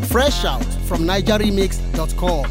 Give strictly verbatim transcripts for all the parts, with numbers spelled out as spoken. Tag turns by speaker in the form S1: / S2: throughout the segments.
S1: Fresh out from niger remix dot com.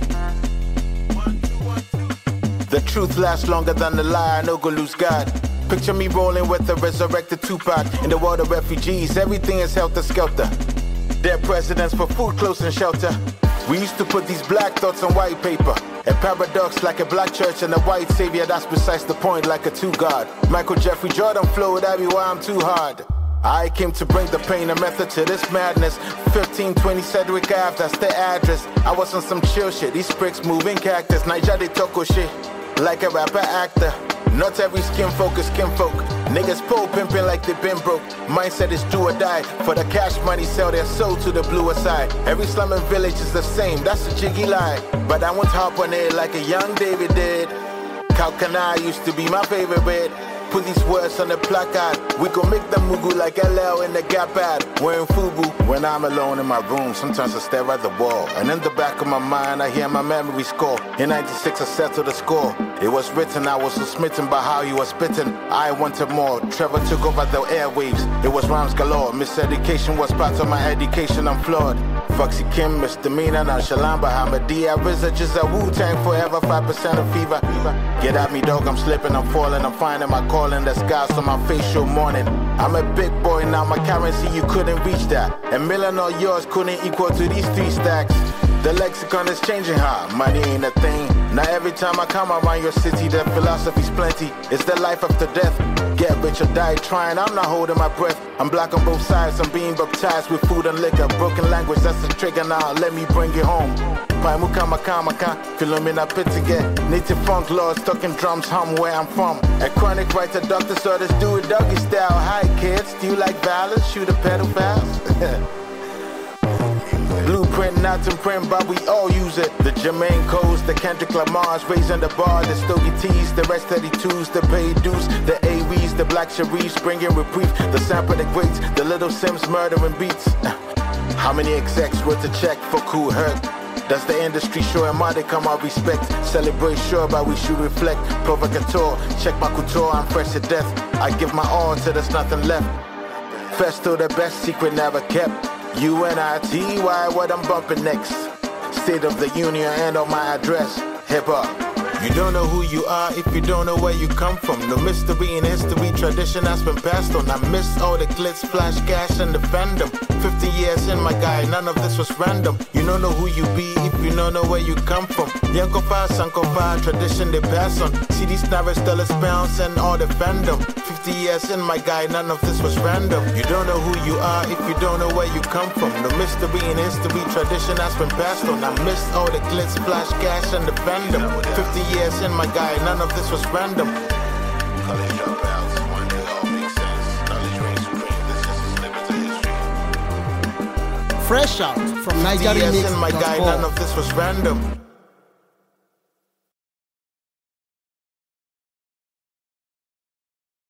S2: The truth lasts longer than the lie, I no go lose God. Picture me rolling with the resurrected Tupac. In the world of refugees, everything is helter-skelter. Dead presidents for food, clothes, and shelter. We used to put these black thoughts on white paper. A paradox like a black church and a white savior, that's precise the point, like a two-god. Michael Jeffrey Jordan flow, that be why I'm too hard. I came to bring the pain and method to this madness. fifteen twenty Cedric Ave, that's the address. I was on some chill shit, these pricks moving cactus. Niger they talk shit, like a rapper actor. Not every skin folk is skin folk. Niggas pole pimping like they been broke. Mindset is do or die. For the cash money, sell their soul to the bluer side. Every slum and village is the same, that's a jiggy lie. But I won't hop on it like a young David did. Kalkana used to be my favorite bit. Put these words on the placard. We gon' make them mugu like L L in the Gap ad. Wearing FUBU. When I'm alone in my room, sometimes I stare at the wall. And in the back of my mind, I hear my memory score. In ninety-six, I settled the score. It was written, I was so smitten by how you were spitting. I wanted more. Trevor took over the airwaves. It was rhymes galore. Miseducation was part of my education. I'm flawed. Foxy Kim, misdemeanor, nonchalant, Bahamadia, RZA, just a Wu-Tang forever, five percent of fever. Get at me, dog, I'm slipping, I'm falling, I'm finding my calling, the scars on my facial morning. I'm a big boy now, my currency, you couldn't reach that. A million or yours couldn't equal to these three stacks. The lexicon is changing, huh? Money ain't a thing. Now every time I come around your city, the philosophy's plenty. It's the life after death. Get rich or die trying, I'm not holding my breath. I'm black on both sides, I'm being baptized with food and liquor. Broken language, that's the trigger now, let me bring it home. Paimuka makamaka, Philomena Pittige. Native funk laws, talking drums, hum where I'm from. A chronic writer, doctor, so let's do it doggy style. Hi kids, do you like violence? Shoot a pedophiles? Blueprint, not in print, but we all use it. The Jermaine Codes, the Kendrick Lamar's, raising the bar, the Stogie T's, the Rest thirty-twos, the paid dues, the A V's, the Black Sharifs, bringing reprieve, the Sample the Greats, the Little Sims murdering beats. How many execs wrote a check for Cool Herc? Does the industry show and money come out respect? Celebrate sure, but we should reflect. Provocateur, check my couture, I'm fresh to death. I give my all till there's nothing left. Festo, the best secret never kept. U N I T Y, what I'm bumping next. State of the Union and on my address. Hip hop. You don't know who you are if you don't know where you come from. No mystery in history, tradition has been passed on. I miss all the glitz, flash, cash, and the fandom. Fifty years in, my guy, none of this was random. You don't know who you be if you don't know where you come from. Yankofa, Sankofa, tradition they pass on. See these narrows, dollars, pounds, and all the fandom. Fifty years in, my guy, none of this was random. You don't know who you are if you don't know where you come from. No mystery in history, tradition has been passed on. I missed all the glitz, flash, cash, and the fandom. Fifty years in, my guy, none of this was random. College dropouts, one day all makes sense. Knowledge reigns supreme, this is a snippet of history.
S1: Fresh out from niger remix dot com.
S2: Fifty years in, my guy, none of this was random.